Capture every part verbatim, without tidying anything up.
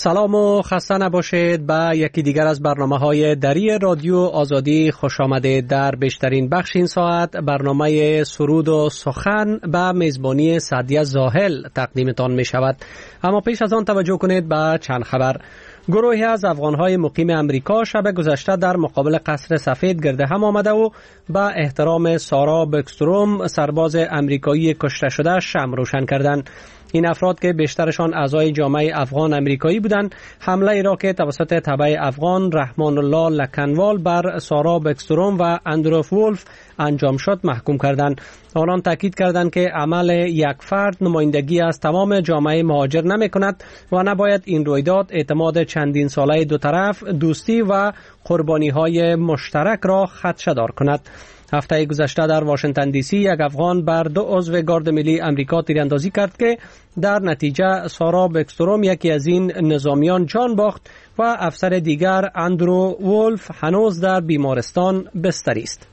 سلام و خسته نباشید. به یکی دیگر از برنامه‌های دری رادیو آزادی خوش آمدید. در بیشترین بخش این ساعت برنامه سرود و سخن به میزبانی سعدیه زاهل تقدیمتان می شود. اما پیش از آن توجه کنید به چند خبر. گروهی از افغان‌های مقیم امریکا شب گذشته در مقابل قصر سفید گرد هم آمده و به احترام سارا بکستروم سرباز امریکایی کشته شده شمع روشن کردند. این افراد که بیشترشان اعضای جامعه افغان امریکایی بودند، حمله ای را که توسط تبع افغان رحمان الله لکنوال بر سارا بکستروم و اندرو وولف انجام شد محکوم کردند. آنان تاکید کردند که عمل یک فرد نمایندگی از تمام جامعه مهاجر نمی کند و نباید این رویداد اعتماد چندین ساله دو طرف، دوستی و قربانی های مشترک را خدشه‌دار کند. هفته گذشته در واشنگتن دی سی یک افغان بر دو عضو گارد ملی امریکا تیراندازی کرد که در نتیجه سارا بکستروم یکی از این نظامیان جان باخت و افسر دیگر اندرو وولف هنوز در بیمارستان بستری است.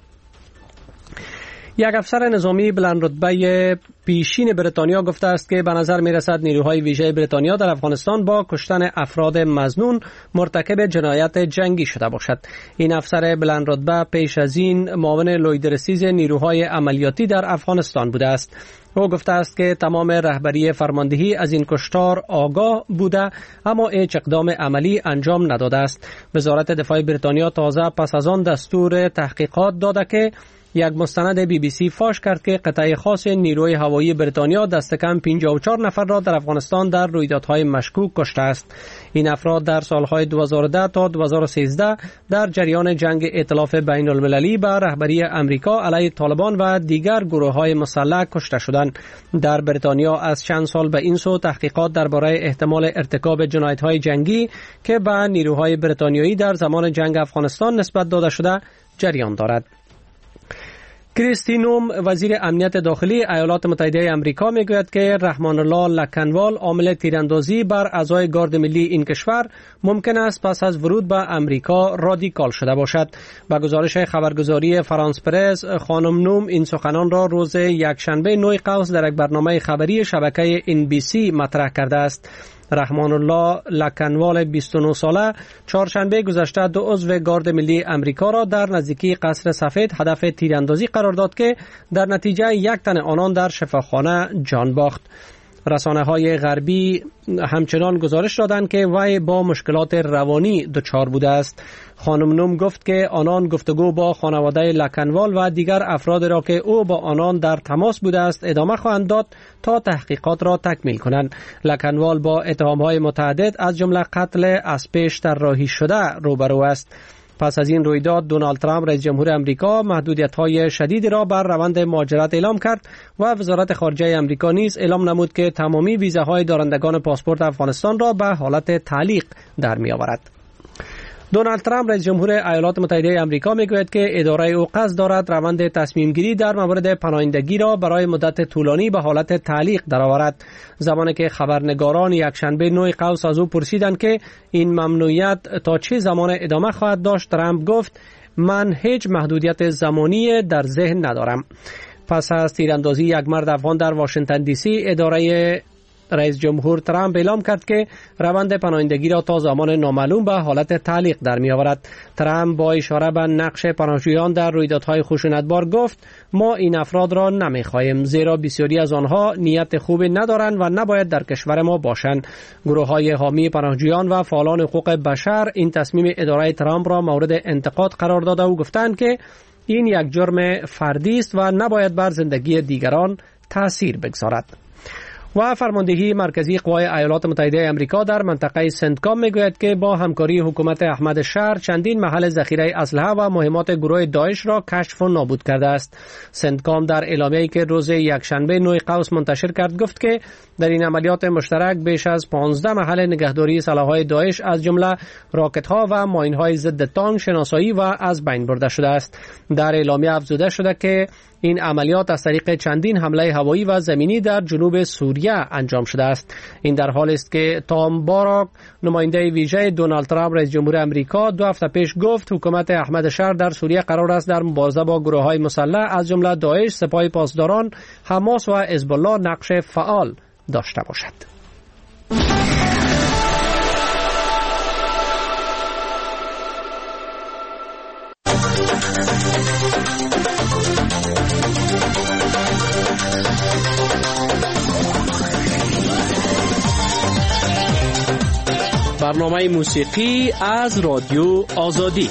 یک افسر نظامی بلند رتبه پیشین بریتانیا گفته است که به نظر می رسد نیروهای ویژه بریتانیا در افغانستان با کشتن افراد مظنون مرتکب جنایت جنگی شده باشد. این افسر بلند رتبه پیش از این معاون لویدرسیز نیروهای عملیاتی در افغانستان بوده است. او گفته است که تمام رهبری فرماندهی از این کشتار آگاه بوده اما هیچ اقدام عملی انجام نداده است. وزارت دفاع بریتانیا تازه پس از آن دستور تحقیقات داده که یک مستند بی بی سی فاش کرد که قطعه خاص نیروی هوایی بریتانیا دست کم پنجاه و چهار نفر را در افغانستان در رویدادهای مشکوک کشته است. این افراد در سالهای دو هزار و ده تا دو هزار و سیزده در جریان جنگ ائتلاف بین المللی به رهبری امریکا علیه طالبان و دیگر گروه‌های مسلح کشته شدند. در بریتانیا از چند سال به این سو تحقیقات درباره احتمال ارتکاب جنایت‌های جنگی که به نیروهای بریتانیایی در زمان جنگ افغانستان نسبت داده شده جریان دارد. کریستی نوم وزیر امنیت داخلی ایالات متحده آمریکا میگوید که رحمان الله لکنوال عامل تیراندازی بر اعضای گارد ملی این کشور ممکن است پس از ورود به امریکا رادیکال شده باشد. با گزارش خبرگزاری فرانس پرس، خانم نوم این سخنان را روز یکشنبه نو قوس در یک برنامه خبری شبکه ان بی سی مطرح کرده است. رحمان الله لکنوال بیست و نه ساله چهارشنبه گذشته دو عضو گارد ملی امریکا را در نزدیکی قصر سفید هدف تیراندازی قرار داد که در نتیجه یک تن آنان در شفاخانه جان باخت. رسانه‌های غربی همچنان گزارش دادند که وی با مشکلات روانی دچار بوده است. خانم نوم گفت که آنان گفتگو با خانواده لکنوال و دیگر افراد را که او با آنان در تماس بوده است ادامه خواهند داد تا تحقیقات را تکمیل کنند. لکنوال با اتهام‌های متعدد از جمله قتل از پیش طراحی شده روبرو است. پس از این رویداد دونالد ترامپ رئیس جمهور امریکا محدودیت‌های شدیدی را بر روند مهاجرت اعلام کرد و وزارت خارجه امریکا نیز اعلام نمود که تمامی ویزاهای دارندگان پاسپورت افغانستان را به حالت تعلیق در می‌آورد. دونالد ترامپ رئیس جمهور ایالات متحده آمریکا میگوید که اداره او قصد دارد روند تصمیم گیری در مورد پناهندگی را برای مدت طولانی به حالت تعلیق درآورد. زمانی که خبرنگاران یکشنبه نو قوس از او پرسیدند که این ممنوعیت تا چه زمان ادامه خواهد داشت، ترامپ گفت من هیچ محدودیت زمانی در ذهن ندارم. پس از تیراندازی یک مرد افغان در واشنگتن دی سی، اداره رئیس جمهور ترامپ اعلام کرد که روند پناهندگی را تا زمان نامعلوم به حالت تعلیق در می آورد. ترامپ با اشاره به نقش پناهجویان در رویدادهای خشونتبار گفت ما این افراد را نمی خواهیم، زیرا بسیاری از آنها نیت خوبی ندارند و نباید در کشور ما باشند. گروه های حامی پناهجویان و فعالان حقوق بشر این تصمیم اداره ترامپ را مورد انتقاد قرار داده و گفتند که این یک جرم فردی است و نباید بر زندگی دیگران تأثیر بگذارد. و فرماندهی مرکزی قوای ایالات متحده آمریکا در منطقه سنتکام میگوید که با همکاری حکومت احمد شهر چندین محل ذخیره اسلحه و مهمات گروه داعش را کشف و نابود کرده است. سنتکام در اعلامیه‌ای که روز یکشنبه نو قوس منتشر کرد گفت که در این عملیات مشترک بیش از پانزده محل نگهداری سلاح‌های داعش از جمله راکت‌ها و ماین‌های ضد تانک شناسایی و از بین برده شده است. در اعلامیه افزوده شده که این عملیات از طریق چندین حمله هوایی و زمینی در جنوب سوریه انجام شده است. این در حالی است که تام باراک نماینده ویژه دونالد ترامپ رئیس جمهور امریکا دو هفته پیش گفت حکومت احمد شهر در سوریه قرار است در مبارزه با گروه‌های مسلح از جمله داعش، سپاه پاسداران، حماس و حزب الله نقش فعال داشته باشد. برنامه موسیقی از رادیو آزادی.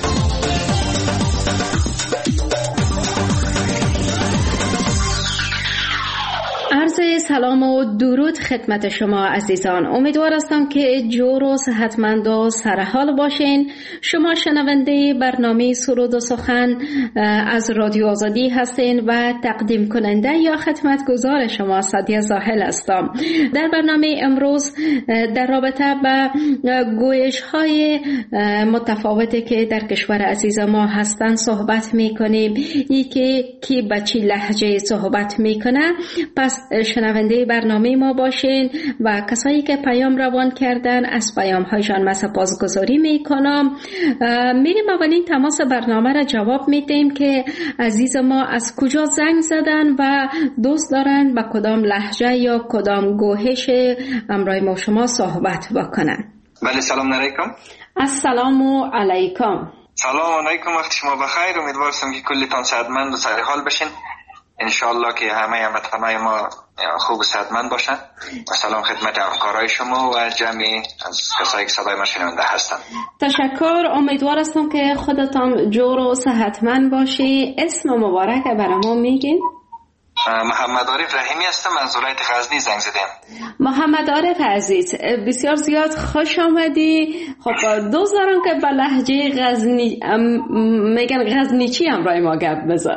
عرض سلام و درود خدمت شما عزیزان. امیدوار هستم که جور و صحتمند و سرحال باشین. شما شنونده برنامه سرود و سخن از رادیو آزادی هستین و تقدیم کننده یا خدمتگزار شما سعدیه زاهل هستم. در برنامه امروز در رابطه با گویش های متفاوتی که در کشور عزیز ما هستن صحبت میکنیم. ای که کی به چی لهجه صحبت میکنه. پس شنونده برنامه ما باشین و کسایی که پیام روان کردن از پیام هایشان من سپاسگزاری میکنم. میریم اولین تماس برنامه را جواب میدیم که عزیز ما از کجا زنگ زدن و دوست دارن با کدام لهجه یا کدام گوهش امرای ما شما صحبت بکنن. بله سلام علیکم. السلام علیکم. سلام علیکم، وقت شما بخیر. امیدوارم که کلیتان صحتمند و سرحال بشین. انشالله که همه هموطنان ما خوب و صحتمند باشن. و سلام خدمت همکارای شما و جمعی از کسایی که صدای ما شنونده هستن. تشکر. امیدوار هستم که خودتان جور و صحتمند باشی. اسم مبارک برامون میگین؟ محمد عارف رحیمی هستم، از ولایت غزنی زنگ زدم. محمد عارف عزیز بسیار زیاد خوش آمدی. خب دوست دارم که با لهجه غزنی میگن غزنیچی همراه ما گپ بزن.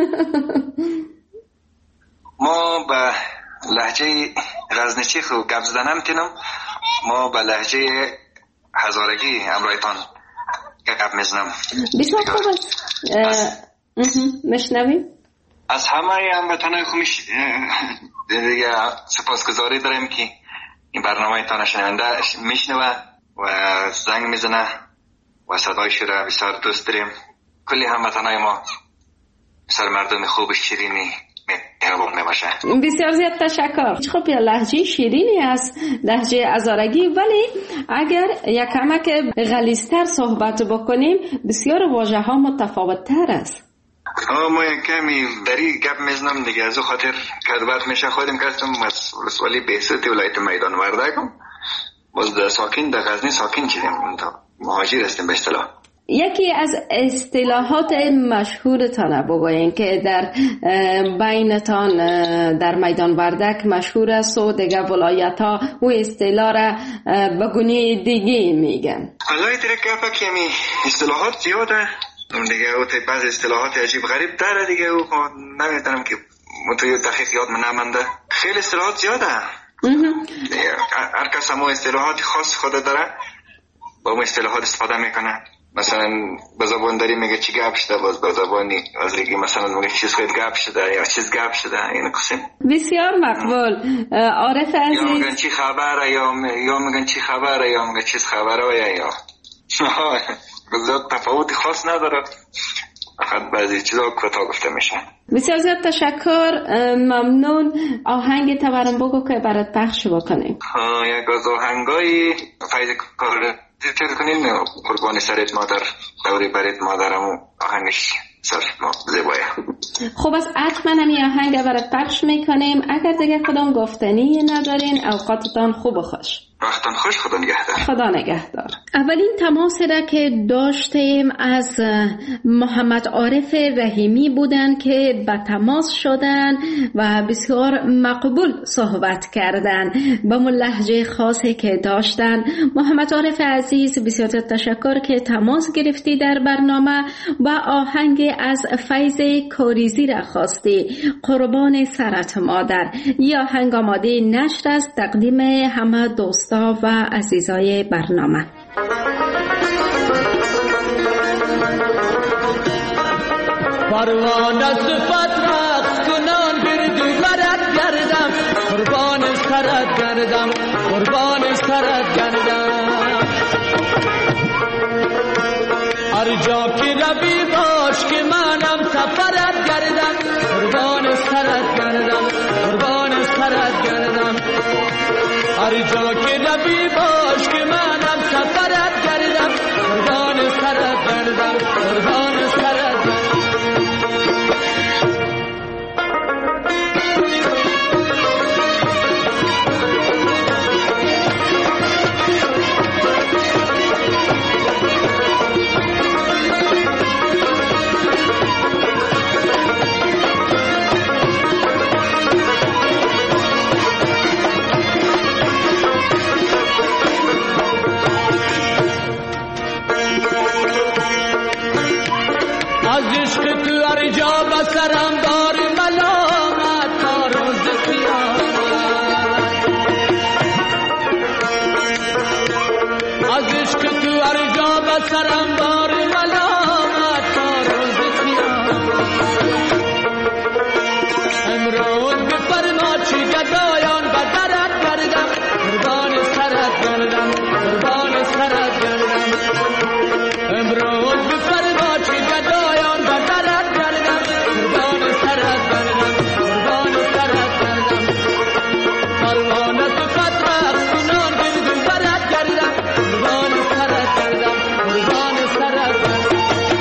ما با لهجه غزنیچی خوب گپ زدن نمیتونم. ما با لهجه هزارگی همراهتان گپ میزنم. بسیار خوب است. مشنویم. از همه هموطنان خوبش دیگه سپاسگزاری داریم که این برنامه تان شنونده میشنوه و زنگ میزنه و صدایش را بسیار دوست داریم. کلی هموطنان ما بسیار مردم خوب شیرینی مهربان میباشه. بسیار زیاد تشکر. خب یا لهجه شیرینی است، لهجه هزارگی، ولی اگر یک کمک غلیظ‌تر صحبت بکنیم بسیار واژه ها متفاوت تر است. آه ما یک کمی دری گپ میزنم دیگه، از خاطر کذبت میشه. خودم کسیم از ولسوالی بهستی ولایت میدان وردگم، باز در ساکن در غزنی ساکن شدیم، مهاجر هستیم به اصطلاح. یکی از اصطلاحات مشهورتان بگوین که در بینتان در میدان وردک مشهور است و دیگه ولایت ها و اصطلاح را بگونی دیگه میگن. ولایت رکافه کمی اصطلاحات زیاده دیگه، او تی بعض اصطلاحات عجیب غریب داره دیگه، او نمیدونم که متوی دقیق یاد من نمانده. خیلی اصطلاحات زیاده. هر کس هم اصطلاحات خاص خود داره، با اون اصطلاحات استفاده میکنه. مثلا به زبان داری میگه چی گپ شده، باز به زبانی از دیگه مثلا میگه چیز خیلی گپ شده یا چیز گپ شده. این قسم بسیار مقبول. عارف عزیز یا میگن چی خبره یا یا میگن چی خبره یا میگن چیز خبره یا یا زیاد تفاوت خاص نداره، فقط بعضی چیزا کوتاه گفته میشه. بسیار زیاد تشکر، ممنون. آهنگ تبرم بگو که برات پخش بکنیم. یک از آهنگای فیض کار چیز کنین، قربان سرت مادر دوری برت مادرمو، آهنگش سر ما زیبایه. خب از حتما همی آهنگ برات پخش میکنیم. اگر دیگه کدام گفتنی ندارین اوقاتتان خوب و خوش. وقتان خوش. خدا نگهدار. خدا نگهدار. اولین تماس را که داشتیم از محمد عارف رحیمی بودن که به تماس شدن و بسیار مقبول صحبت کردن با اون لهجه خاصی که داشتن. محمد عارف عزیز بسیار تشکر که تماس گرفتی در برنامه و آهنگ از فیض کاریزی را خواستی، قربان سرت مادر. یا آهنگ آماده نشر است تقدیم همه دوستا و عزیزای برنامه. پروانه صفت رقص کنان گردو برد گردم، قربان سرت گردم، قربان سرت گردم. هر جا که روی باش که منم سفرت گردم، قربان سرت گردم، قربان سرت گردم. هر جا که روی باش که منم سفرت گردم، قربان سرت گردم، قربان سرت گردم. به سرم بار ملامت تا روز قیامت. از عشق تو هر جا به سرم بار ملامت تا روز قیامت. امروز بفرما چی گدایان به درت گردم، قربان سرت گردم، قربان سرت گردم. امروز بفرما چی گدایان به درت گردم، قربان سرت گردم، قربان سرت گردم. پروانه صفت رفت کنان گرد و برت گردم، قربان سرت گردم، قربان سرت گردم.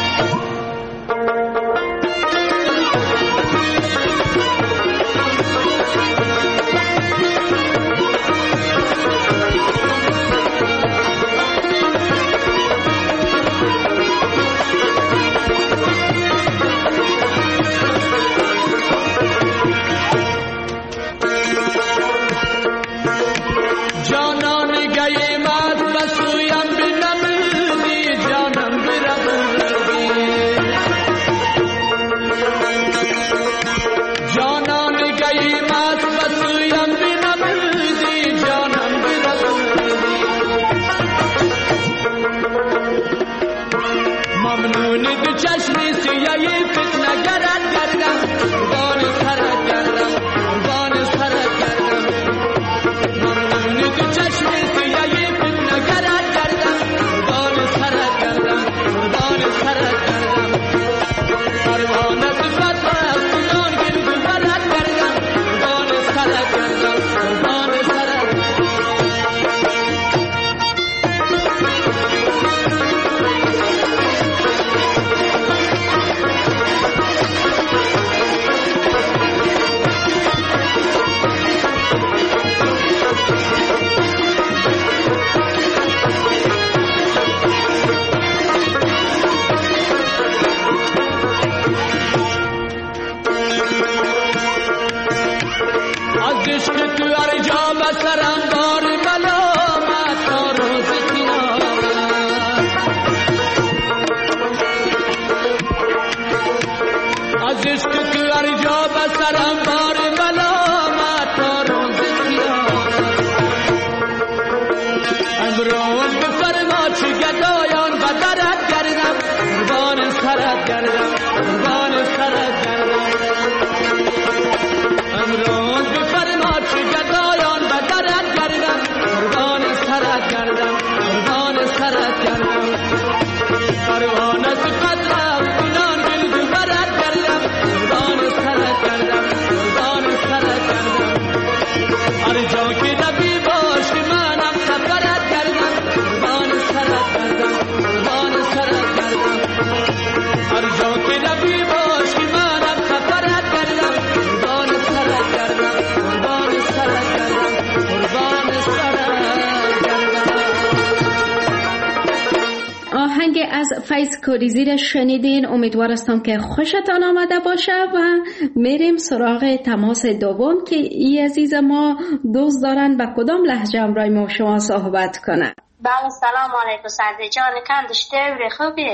از فیض کوریزی را شنیدین. امیدوارستم که خوشتان آمده باشه و میریم سراغ تماس دوم که ای عزیز ما دوست دارن به کدام لهجه امرای ما شما صحبت کنن. بله سلام علیکم سعدی جان، کندش دوری خوبی؟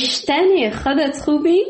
اشتنی خودت خوبی؟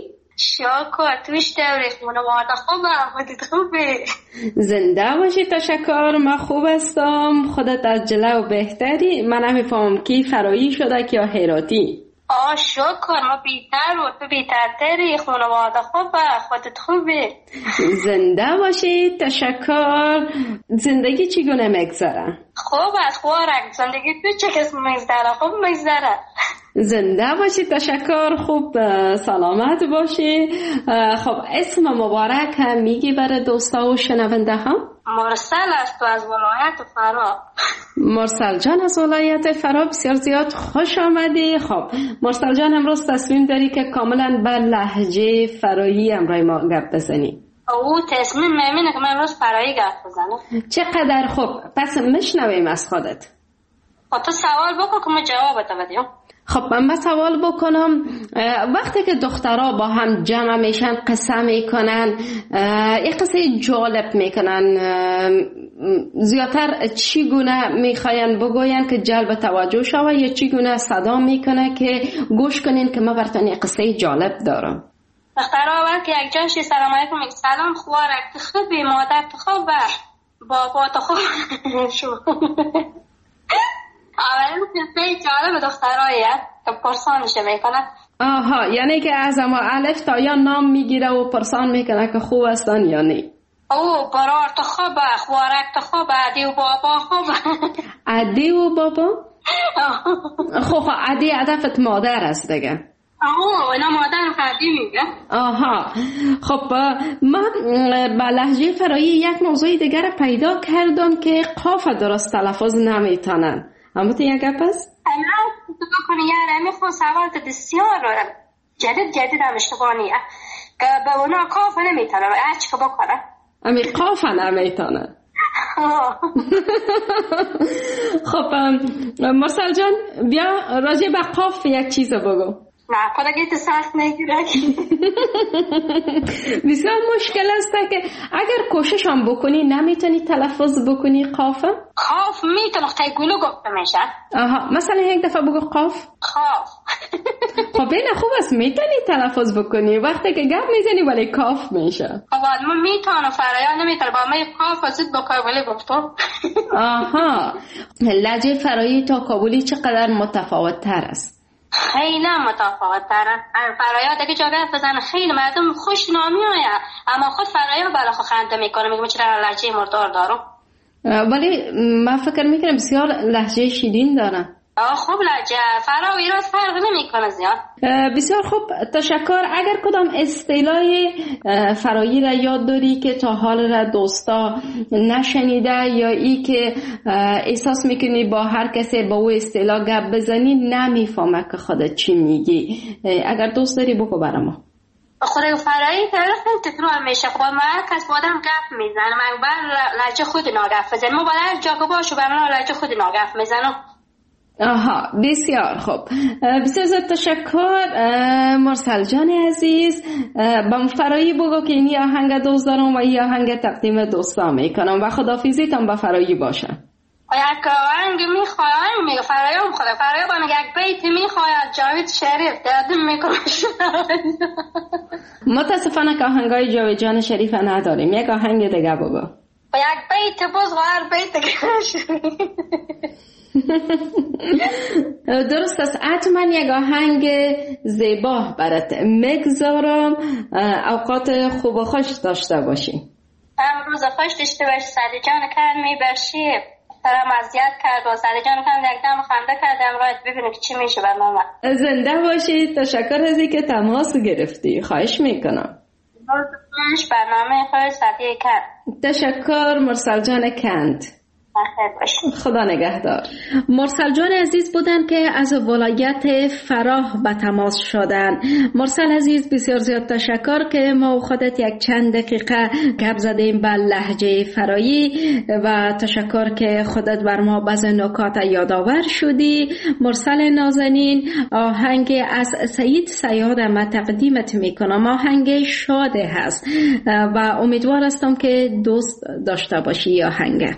شکر توش دوری خونه مارده خوبه، خودت خوبی؟ زنده باشی، تشکر. من خوب هستم، خودت از جلو بهتری. من نمیفهم کی فرایی شده که یا هراتی؟ آه شکر، ما بیتر بود، تو بیترتری، خانواده خوبه، خودت خوبی؟ زنده باشی، تشکر. زندگی چگونه میگذره؟ خوب است، خوارک. زندگی تو چه کس میگذره؟ خوب میگذره. زنده باشی، تشکر. خوب سلامت باشی. خب اسم مبارک هم میگی برای دوستا و شنونده ها؟ مرسل است تو از ولایت فرا. مرسل جان از ولایت فرا، بسیار زیاد خوش آمدی. خب مرسل جان امروز تصمیم داری که کاملا به لهجه فرایی امرای ما گپ بزنی؟ او تصمیم میمینه که من امروز فرایی گپ بزنم. چقدر خوب، پس میشنویم از خودت. خب تو سوال بکن که من جوابت بدیم. خب من سوال بکنم، وقتی که دخترها با هم جمع میشن قصه میکنن، یک قصه جالب میکنن، زیادتر چی گونه میخواین بگوین که جلب توجه شوه یا چی گونه صدا میکنه که گوش کنین که من براتون یک قصه جالب دارم؟ دخترها وقت که یک جاشی سلام علیکم میگه سلام خوارک تو خوبی مادر تو خوب بابا تو خوب شو اولین کسی جالب به دخترهاییه که پرسانشه میکنه. آها یعنی که از اما الف تا یا نام میگیره و پرسان میکنه که خوب هستن یا نه. او برار تو خوبه خوارک تو خوبه عدی و بابا خوبه. عدی و بابا؟ خب خب عدی هدفت مادر است دیگه. آه اینا مادر عدی میگه. آها خب من به لهجه فرایی یک موضوع دیگر پیدا کردم که قاف درست تلفظ نمیتونن. اما تو یک گپ است؟ اما تو بکنی یاره میخوام سوالت بسیار جدید جدید هم اشتباهیه که به اونا قاف نمیتونن هرچی که بکنن امی قاف نمیتونن. خب مرسل جان بیا راجع به قاف یک چیز بگو. نه خدا سخت نگیره. بسیار مشکل است که اگر کوشش هم بکنی نمیتونی تلفظ بکنی قاف؟ قاف میتونه قیگولو گفته میشه. آها مثلا یک دفعه بگو قاف. قاف. خب این خوب است میتونی تلفظ بکنی وقتی که گپ میزنی ولی کاف میشه. خب ما میتونه فرایان نمیتونه با ما قاف زد با کابلی گفتم. آها لهجه فرایی تا کابلی چقدر متفاوت تر است؟ خیلی متفاوت تره. فرایات که جا گفت بزنه خیلی مردم خوش نامی آید اما خود فرایات بالا خود خنده میکنه میگه چرا لهجه مردار دارم. ولی من فکر میکنم بسیار لهجه شیرین داره. آه خوب لهجه فرا و ایراد فرق نمیکنه زیاد. بسیار خوب تشکر. اگر کدام اصطلاح فرایی را یاد داری که تا حال را دوستا نشنیده یا ای که احساس میکنی با هر کسی با او اصطلاح گپ بزنی نمیفهمه که خودت چی میگی، اگر دوست داری بگو برای ما. خود فرایی خیلی تکرار میشه. خب ما کس با آدم گپ میزنه من بر لهجه خود ناگف بزنم ما باید جا که باشو برمنا لهجه خود ناگف میزنم. آها بسیار خوب. بسیار زیاد تشکر مرسل جان عزیز. با فرایی بگو که این آهنگ دوست دارم و این آهنگ تقدیم دوستا میکنم و خدافیزیتم با فرایی باشه. یک آهنگ میخوایم میگه فرایم خدا فرایم با میگه یک بیت میخواید جاوید شریف دردم میکنم. متاسفانه که آهنگای جاوید جان شریف نداریم. یک آهنگ دیگه بگو. و یک بیت باز و هر بیت دیگه. درست است. حتما یک آهنگ زیبا برات میگذارم. اوقات خوب و خوش داشته باشی. امروز خوش داشته باشی. سعدی جان کرمی باشی سلام اذیت کرد و سعدی جان کرد یک دم خنده کردم رایت ببینیم که چی میشه برنامه. زنده باشی. تشکر از اینکه تماس گرفتی. خواهش میکنم. برنامه خوش سعدی کرد. تشکر مرسل جان کند. خدا نگهدار. مرسل جان عزیز بودن که از ولایت فراه به تماس شدن. مرسل عزیز بسیار زیاد تشکر که ما و خودت یک چند دقیقه گپ زدیم به لهجه فرایی و تشکر که خودت بر ما بعض نکات یادآور شدی. مرسل نازنین آهنگ از سعید صیاد ما تقدیمت میکنم. آهنگ شاده هست و امیدوار هستم که دوست داشته باشی آهنگ.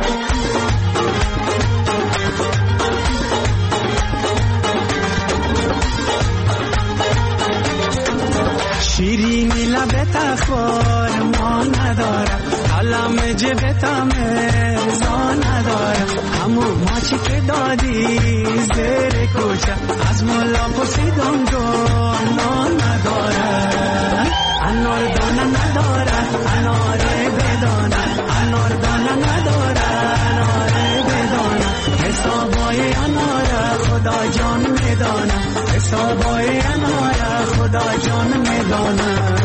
شیرینی لبت اخبار ما ندارم علم جبت امزا ندارم همون ماچی که دادی زیر کوچه از مولا پرسیدم دانا ندارم انار دانه ندارم انار بدانم انار دانه ندارم انار بدانم حسابای انار خدا جان میدانم حسابای انار خدا جان میدانم.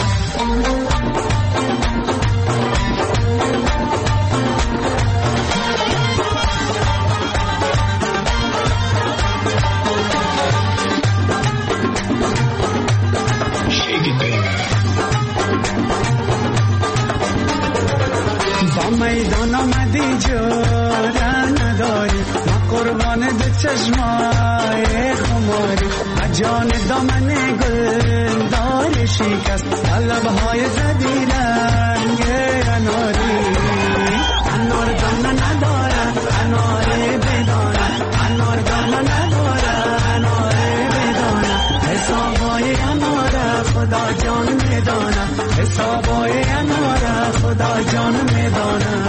با میدان آمدی جاره نداری ما قربان دو چشمای خماری و جان دامن گل داری شکست لبهای زدی رنگ اناری انار دانه نداره انار بدانه انار دانه نداره انار بدانه حسابای انار خدا حسابای اناره خدا جان میدانه.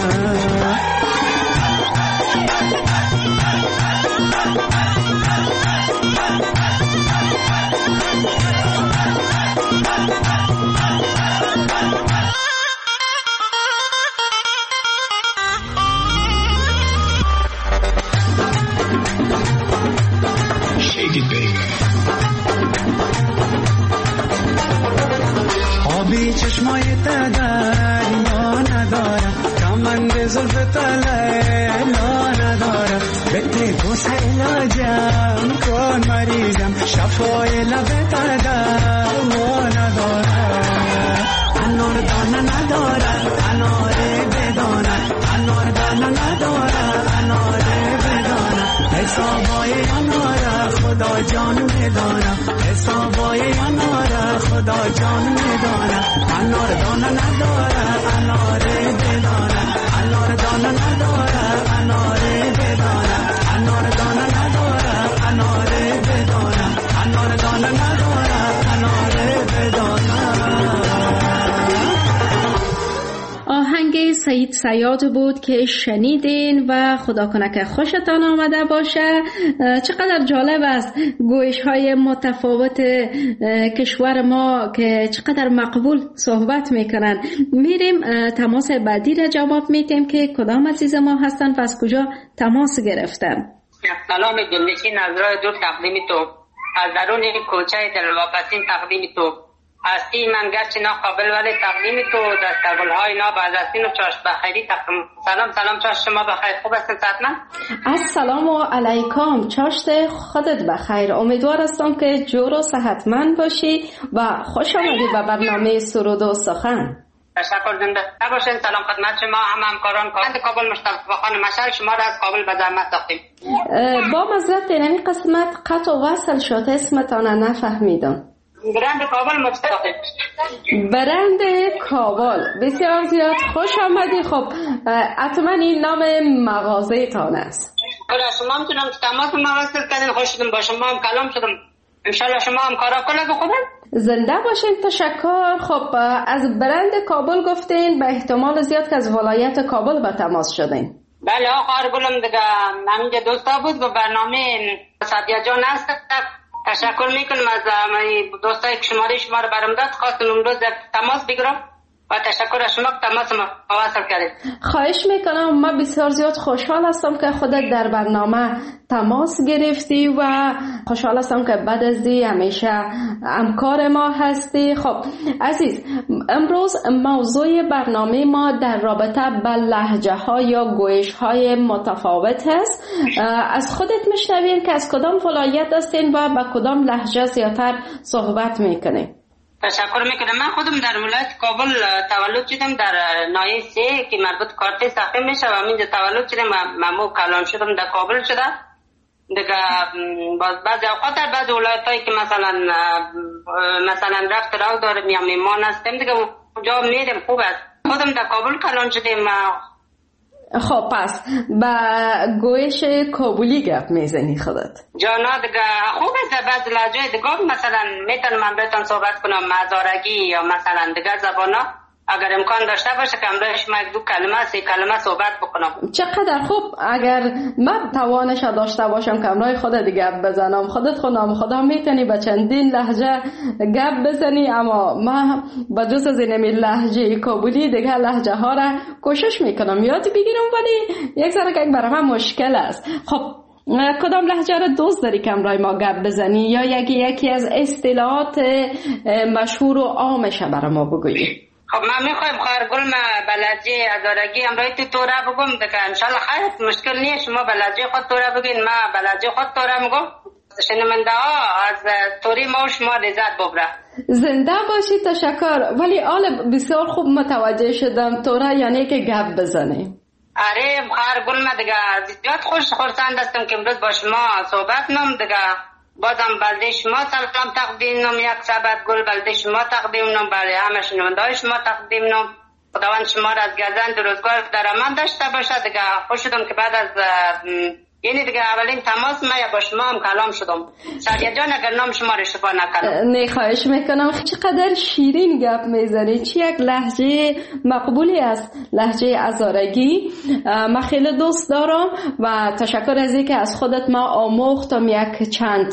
آبی چشمای دریا ندارم، کمند زلف تلیلا ندارم، بده بوسه علاجم کن مریضم، شفای لب تدوا ندارم. انار دانه ندارم انار بدانه، انار دانه ندارم انار بدانه، حسابای انار خدا جان میدانم، حسابای انار خدا جان میدانم. انار دانه ندارم انار بدانه، انار دانه ندارم انار بدانه، انار دانه ندارم انار بدانه، انار دانه ندارم انار بدانه. آهنگ سعید صیاد بود که شنیدین و خدا کنه که خوشتان آمده باشه. چقدر جالب است گویش های متفاوت کشور ما که چقدر مقبول صحبت میکنن. میریم تماس بعدی را جواب میدیم که کدام عزیز ما هستن و از کجا تماس گرفتن. سلام دلنشین از راه دور تقدیم تو، از درون کوچه دلواپسین تقدیم تو هستی. من گرچه ناقابل ولی تقدیم تو دستگل‌های نابعدستین و چاشت بخیری تقدیم. سلام سلام چاشت شما بخیر، خوب هستین صحتمند؟ السلام علیکم چاشت خودت بخیر، امیدوار هستم که جور و صحتمند باشی و خوش آمدی به برنامه سرود و سخن. تشکر زنده باشین. سلام خدمت شما هم همکاران کابل مصطفی خان مشهد، شما را از کابل به زحمت ساختیم. با معذرت اینمی قسمت قطع و وصل شد، اسمتان نفهمیدم. برند کابل مصطفی. برند کابل، بسیار زیاد خوش آمدی. خب حتما این نام مغازه تان است. برای شما هم تونم تماس مواصل کردین، خوش شدم با شما هم کلام شدم. انشالله شما هم کارا کنه بخوبن. زنده باشین، تشکر. خب از برند کابل گفتین، به احتمال زیاد که از ولایت کابل به تماس شدین. بله آقا گلم دیگه همینجا دوستا بود و برنامه سعدیه جان هست. تشکر میکنم از دوستایی که شماره شما رو برام داد، خواستم امروز تماس بگیرم و تشکر از شما که تماس ما مواصل کردید. خواهش میکنم، من بسیار زیاد خوشحال هستم که خودت در برنامه تماس گرفتی و خوشحال هستم که بعد از دی همیشه همکار ما هستی. خب عزیز، امروز موضوع برنامه ما در رابطه با لهجه ها یا گویش های متفاوت هست. از خودت میشنویم که از کدام ولایت هستین و با کدام لهجه زیادتر صحبت میکنین؟ تشکر میکنم. من خودم در ولایت کابل تولد شدم، در ناحیه سه که مربوط کارت ساخته میشه و اینجا تولد شدم. مامو کلان شدم در کابل شده دیگه. بعضی اوقات در بعض ولایتایی که مثلا مثلا رفت راو دارم یا میمان هستم دیگه اونجا میرم، خوب است. خودم در کابل کلان شدم. خب پس با گویش کابلی گپ میزنی خودت؟ جانا دیگه خوب است. بعض لهجه دیگه مثلا میتونم من بهتون صحبت کنم مزارگی یا مثلا دیگه زبانا، اگر امکان داشته باشه که امروز شما یک دو کلمه سه کلمه صحبت بکنم. چقدر خوب. اگر من توانش داشته باشم که امروز خودت گپ بزنم، خودت خودم خدا میتونی به چندین لهجه گپ بزنی، اما من با جز از این لهجه کابلی دیگه لهجه ها را کوشش میکنم یاد بگیرم، ولی یک ذره که برای من مشکل است. خب کدام لهجه را دوست داری که امروز ما گپ بزنی یا یکی یکی از اصطلاحات مشهور و عامش برای ما بگویی؟ خب من میخوایم خواهر گل ما بلدجه ازارگی امروی تو توره بگم دیگه انشالله خیلی مشکل نیست. شما بلدجه خود توره بگین، ما بلدجه خود توره میگم. شنونده ها از توری ما و شما لذت ببره. زنده باشی. تشکر. ولی آل بسیار خوب متوجه شدم توره یعنی که گپ بزنی. آره خواهر گل ما دیگه زیاد خوش خورسند هستم که امروز با شما صحبت نم دیگه. بازم بلده شما سلام تقدیم نم، یک سبت گل بلده شما تقدیم نم، بله همه شنونده شما تقدیم نم. خداوند شما را از گزند روزگار درآمد داشته باشه دیگه. خوش شدم که بعد از یعنی دیگه اولین تماس من با شما هم کلام شدم. سعدیه جان اگر نام شما رو اشتباه نکنم. نه خواهش میکنم. چقدر شیرین گپ میزنی. چی یک لهجه مقبولی است لهجه هزارگی. من خیلی دوست دارم و تشکر از اینکه از خودت ما آموختم یک چند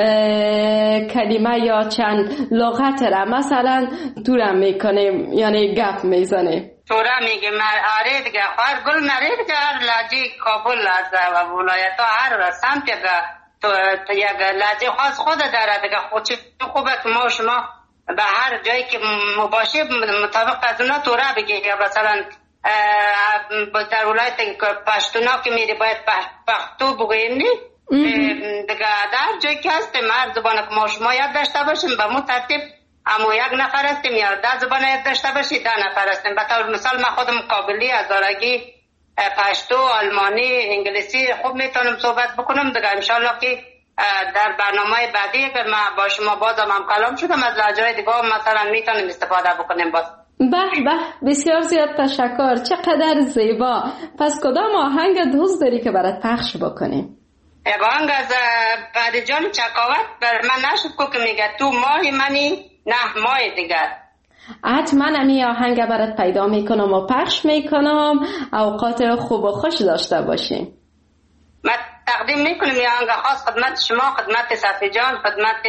کلمه یا چند لغت را مثلا دورم میکنیم یعنی گپ میزنی. تورا میگه آره دیگه خواهر گل نره دیگه هر لحجه کابل از ولایت ها هر سمت تو یک لحجه خاص خود داره دیگه. خود چی خوبه که ما شما به هر جایی که مباشه مطابق از اونا تورا بگی یا مثلا در ولایت پشتونا که میری باید پختو بگویم نی دیگه در جایی که هستیم هر زبانه که ما شما یاد داشته باشیم به مو ترتیب اما یک نفر هستیم یا ده زبان یاد داشته باشید ده نفر هستیم. به طور مثال من خودم کابلی، هزارگی، پشتو، آلمانی، انگلیسی خوب میتونم صحبت بکنم دیگه. انشالله که در برنامه بعدی اگر من با شما بازم هم کلام شدم از لهجه‌های دیگه مثلا میتونیم استفاده بکنیم باز. به به بسیار زیاد تشکر. چقدر زیبا. پس کدام آهنگ دوست داری که برات پخش بکنیم؟ یک آهنگ از بعد جان چکاوت بر من نشد که میگه تو ماه منی نه ماه دیگر. حتما امی آهنگ برات پیدا میکنم و پخش میکنم. اوقات خوب و خوش داشته باشیم. من تقدیم میکنم یه آهنگ خاص خدمت شما، خدمت صفی جان، خدمت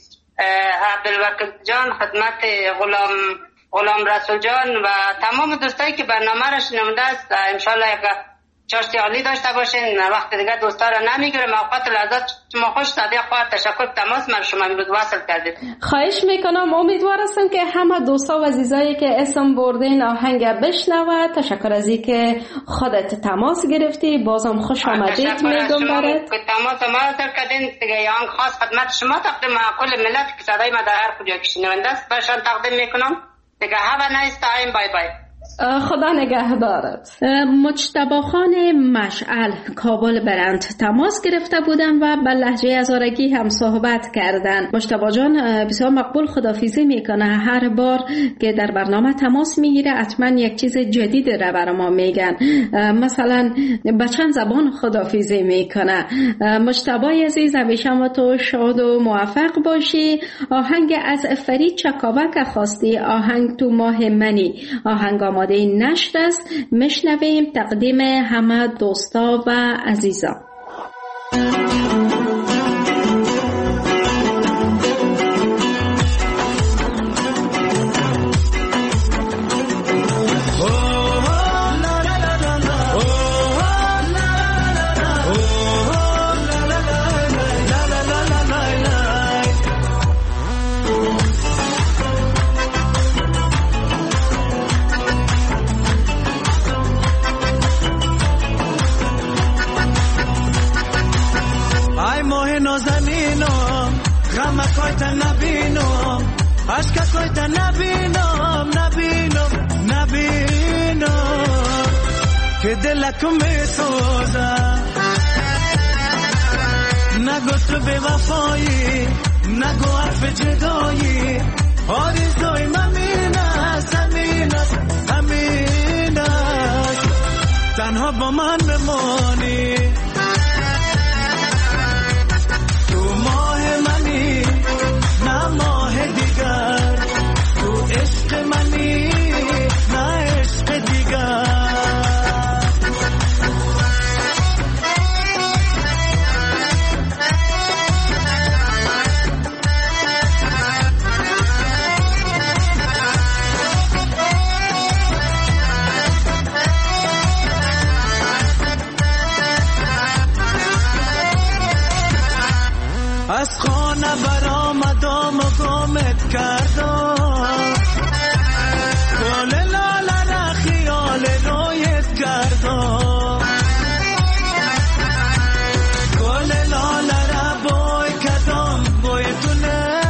عبدالوکیل جان، خدمت غلام غلام رسول جان و تمام دوستایی که برنامه را شنونده است. انشالله یک چارسی عالی داشته باشین. وقت دیگه دوستا را نمیگیرم. اوقات لحظات شما خوش. صادق خواهر تشکر تماس من شما امروز وصل کردید. خواهش میکنم. امیدوار هستم که همه دوستا و عزیزایی که اسم بردین آهنگ بشنوه. تشکر از این که خودت تماس گرفتی. بازم خوش آمدید میگم برات. تماس ما حاضر کردین دیگه. یه آهنگ خاص خدمت شما تقدیم کل ملت که صدای ما در هر کجا که شنونده است برشان تقدیم میکنم دیگه. have a nice time. bye bye. خدا نگهدارت. مجتبی خان مشعل کابل برند تماس گرفته بودن و به لهجه هزارگی هم صحبت کردن. مجتبی جان بسیار مقبول خداحافظی میکنه. هر بار که در برنامه تماس میگیره حتما یک چیز جدید را برای ما میگن. مثلا به چند زبان خداحافظی میکنه. مجتبی عزیز همیشه ما تو شاد و موفق باشی. آهنگ از فرید چکاوک خواستی. آهنگ تو ماه منی. آهنگ آماده نشت است. مشنویم تقدیم همه دوستا و عزیزا. عشق کوی تا نبینم نبینم نبینم که دلکم میسوزم. نگو تو به وفایی نگو حرف جدایی. آرزوی من این است همین است همین است تنها با من بمانی. تو ماه منی نه ماه دیگر. تو عشق منی نه عشق دیگر. از خانه برآمدم و گمت کردم. گل لاله را خیال رویت کردم. گل لاله را بوی کردم بوی تونه.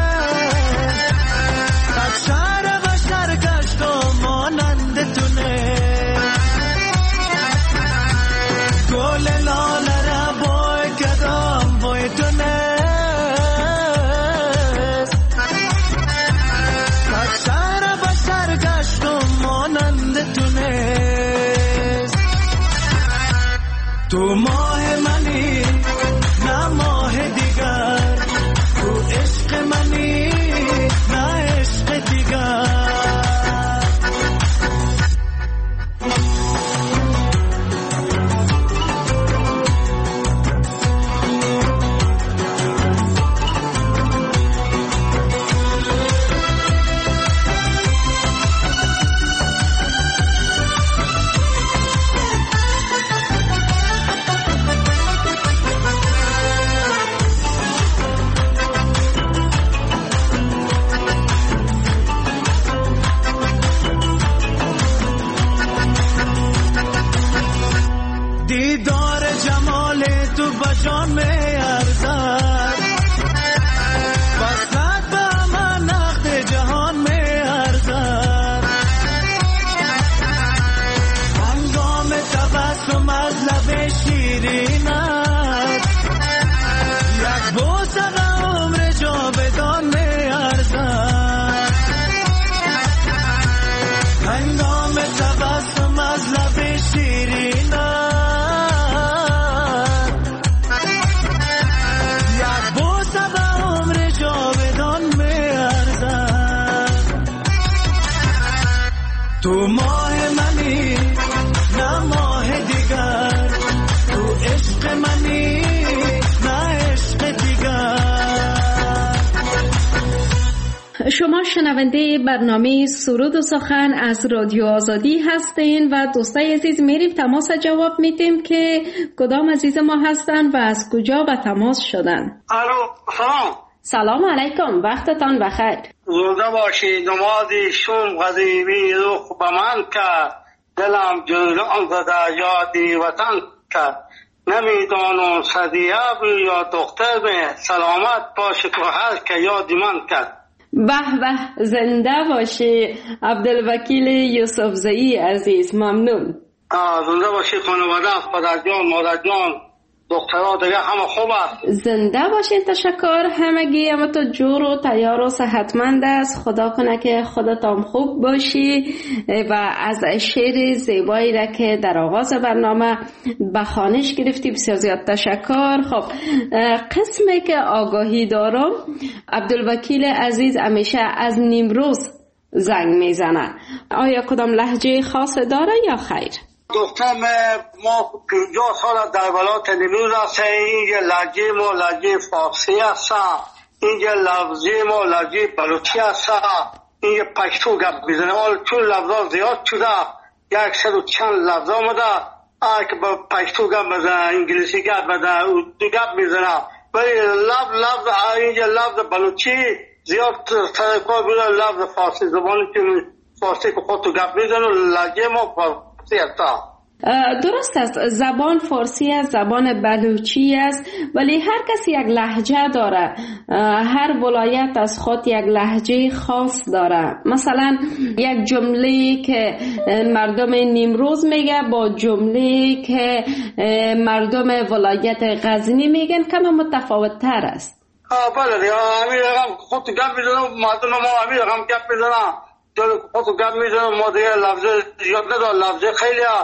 از شهر و شهر گشتم مانند تونه. گل لاله را بوی کردم بوی تونه. تو ماه منی تو ماه منی نه ماه دیگر، تو عشق منی نه عشق دیگر. شما شنونده برنامه سرود و سخن از رادیو آزادی هستین و دوستای عزیز میریم تماس جواب میدیم که کدام عزیز ما هستن و از کجا به تماس شدن. الو سلام. سلام علیکم، وقتتان بخیر. زنده باشی. نمازی شوم غزیبی روح به من کرد، دلم جولان زده یادی وطن کرد. نمیدانم صدیاب یا دختر به سلامت باشه تو هر که یادی من کرد. به به، زنده باشی عبدالوکیل یوسفزئی عزیز، ممنون. زنده باشی خانواده، پدر جان، مادر جان، دخترها دیگه همه خوب است. زنده باشین، تشکر. همگی اما تو جور و تیار و صحتمند است. خدا کنه که خودتان خوب باشی و از شعر زیبایی را که در آغاز برنامه به خوانش گرفتی بسیار زیاد تشکر. خب قسمی که آگاهی دارم، عبدالوکیل عزیز همیشه از نیمروز زنگ میزنه. آیا کدام لهجه خاص داره یا خیر؟ دخترم ما پنجاه سال در ولایت نیمروز هست. اینجا لهجه ما لهجه فارسی هست، اینجا لفظی ما لهجه بلوچی هست، اینجا پشتو گپ میزنه. حال چون لفظا زیاد شده، یک صد و چند لفظ آمده، که با پشتو گپ میزنه، انگلیسی گپ میزنه، اردو گپ میزنه، ولی لفظ لفظ اینجا لفظ بلوچی زیاد سر کار بوده. لفظ فارسی زبانی که فارسی که خودتو گپ میزنه، لهجه ما فارسی هست. درست است، زبان فارسی است، زبان بلوچی است، ولی هر کسی یک لهجه داره. هر ولایت از خود یک لهجه خاص داره. مثلا یک جمله که مردم نیمروز میگه با جمله که مردم ولایت غزنی میگن کم متفاوت تر است. آه بله دیگه، همین رقم خود گپ میزنم، مردم ما همین رقم گپ میزنم، خود گپ میزنم، ما دیگه لفظ زیاد ندار، لفظ خیلی ها.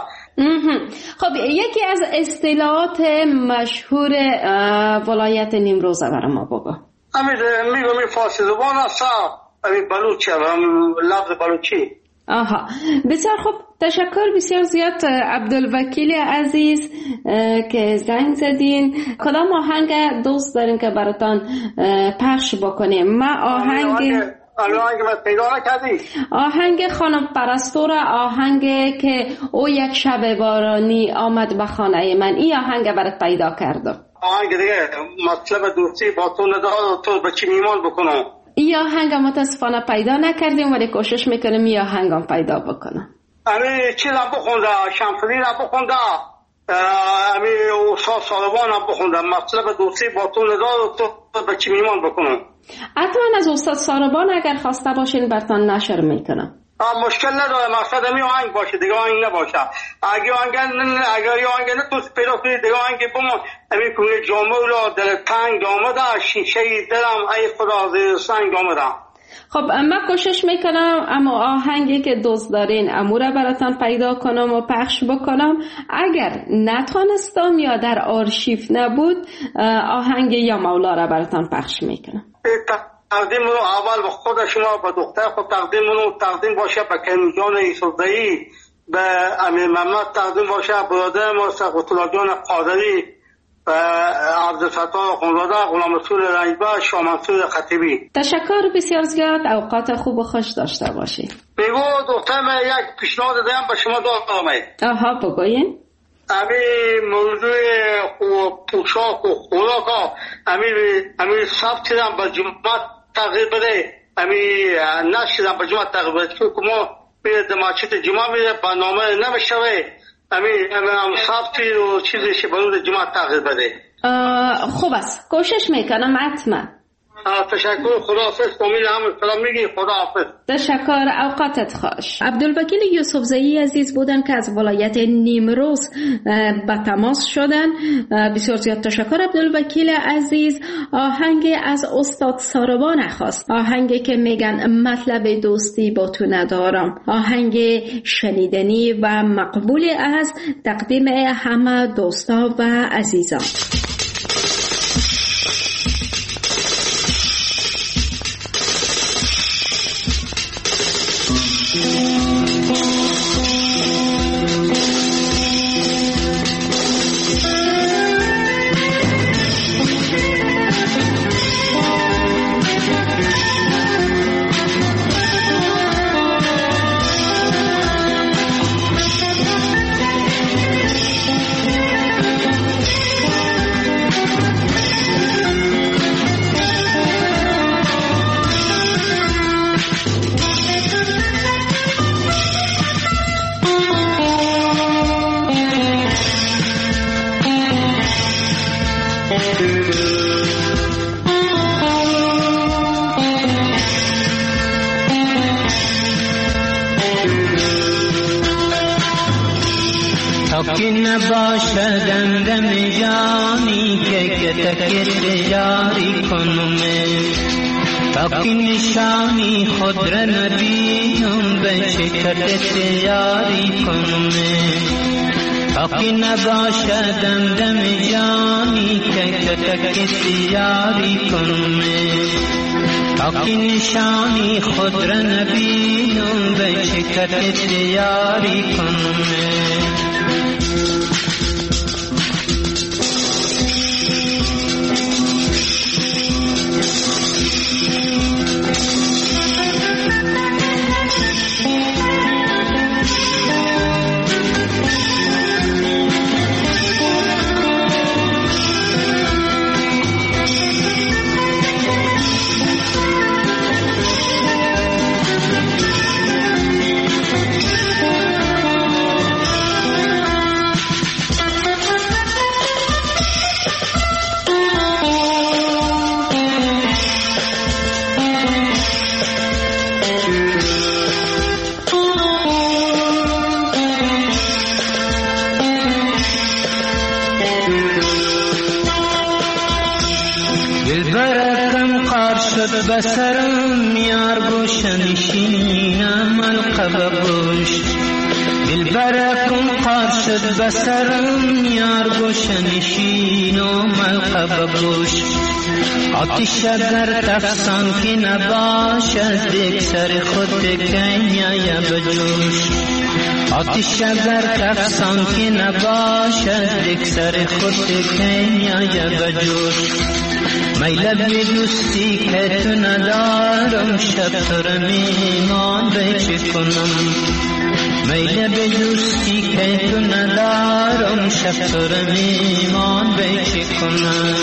خب یکی از اصطلاحات مشهور ولایت نیمروز برای ما بگو. همین میگم این فارسی زبان است، همین بلوچی، لفظ بلوچی. آها، بسیار خوب، تشکر بسیار زیاد عبدالوکیل عزیز که زنگ زدین. کدام آهنگ دوست دارین که براتان پخش بکنیم؟ ما آهنگ آهنگ ما پیدا نکردی؟ آهنگ خانم پرستو را، آهنگ که او یک شب بارانی آمد به خانه من، این آهنگ برات پیدا کردم. آهنگ دیگه مطلب دوستی با تو ندارم، تو به چی میمان بکنم. این آهنگ متاسفانه پیدا نکردیم، ولی کوشش میکنم این آهنگ هم پیدا بکنم. امی چی را بخونده؟ شمسونی را بخونده، امی اوسا سالوان را بخونده. مطلب دوستی با تو ندارم، تو به چی میمان بکنم. حتما از استاد ساربان اگر خواسته باشین برتان نشر میکنم. مشکل نداره، مقصد می آهنگ باشه، دیگه آهنگ نباشه. اگه آهنگ اگر آهنگ نتونست پیدا کنی، دیگه آهنگ بمون. همین کنه جامعه را دل تنگ آمده، شیشه دلم ای خدا زیر سنگ آمده. خب من کوشش میکنم اما آهنگی که دوست دارین امورا براتان پیدا کنم و پخش بکنم. اگر نتونستم یا در آرشیو نبود، آهنگ یا مولا را براتان پخش میکنم. تقدیم رو اول به خود شما، به دختر خود تقدیم رو تقدیم باشه، به کنجان یوسفزئی، به امیر محمد تقدیم باشه، برادر ما سقط الله جان قادری، به عبدالفتاح خانواده، غلام رسول رنجبر، شاه منصور خطیبی. تشکر بسیار زیاد، اوقات خوب و خوش داشته باشید. بگو دخترم یک پیشنهاد دارم به شما دارم. آها بگوین. امی موضوع پوشاک و خوراک ها امی امی ثبت شدن به جمعه تغییر بده، امی نشدن به جمعه تغییر بده، چون که ما میره دماچت جمعه میره برنامه نمیشوه، امی امی ثبت و چیزی برون جمعه تغییر بده. خوب است، کوشش میکنم حتما. تشکر، خداحافظ. فامیل هم سلام میگی، خداحافظ. تشکر، اوقاتت خوش. عبدالوکیل یوسفزئی عزیز بودن که از ولایت نیمروز به تماس شدن. بسیار زیاد تشکر عبدالوکیل عزیز. آهنگ از استاد ساربان خواست، آهنگی که میگن مطلب دوستی با تو ندارم، آهنگ شنیدنی و مقبول از تقدیم همه دوستا و عزیزان. Thank you. تا که نباشدم دم جانی که کتک یاری کنم تا که نشانی خود را نبینم به شکلت یاری کنم تا که نباشدم دم جانی که کتک یاری کنم تا که نشانی خود را نبینم به شکلت یاری کنم بسرم یار گوشنشینم القب گوش دلبرکم قار شد بسرم یار گوشنشینم القب گوش آتش اگر تفسان که نباشد دیگ سر خود کنیا بجوش آتش اگر تفسان که نباشد دیگ سر خود کنیا بجوش میل به دوستی که تو ندارم شب تو را میمان به چه کنم میل به دوستی که تو ندارم شب تو را میمان به چه کنم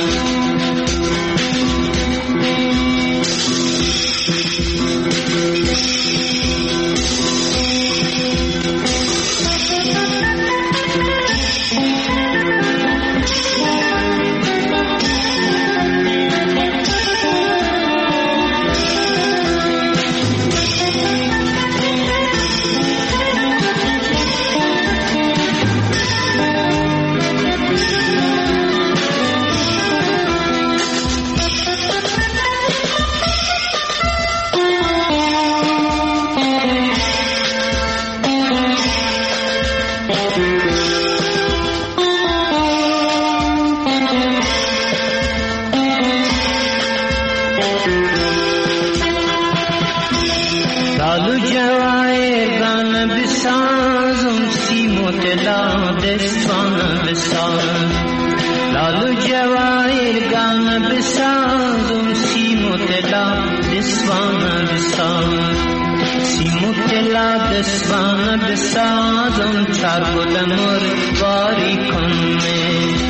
دسوان بسازم چار بلمر باری کنه